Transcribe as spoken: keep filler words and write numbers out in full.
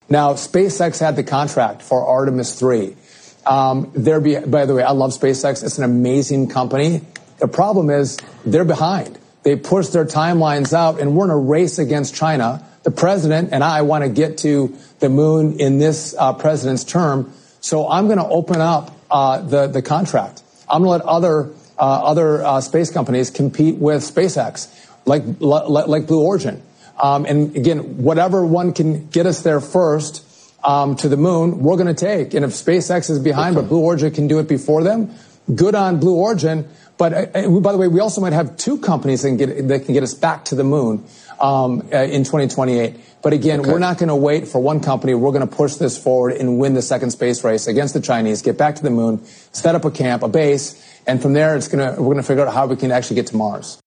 Now, SpaceX had the contract for Artemis three. Um, they're be, by the way, I love SpaceX. It's an amazing company. The problem is they're behind. They push their timelines out, and we're in a race against China. The president and I want to get to the moon in this uh, president's term, so I'm going to open up uh, the, the contract. I'm going to let other uh, other uh, space companies compete with SpaceX, like like Blue Origin. Um, and again, whatever one can get us there first um, to the moon, we're going to take. And if SpaceX is behind, but Blue Origin can do it before them, good on Blue Origin. But uh, by the way, we also might have two companies that can get, that can get us back to the moon um, uh, in twenty twenty-eight. But again, okay. we're not going to wait for one company. We're going to push this forward and win the second space race against the Chinese, get back to the moon, set up a camp, a base, and from there, it's going to, we're going to figure out how we can actually get to Mars.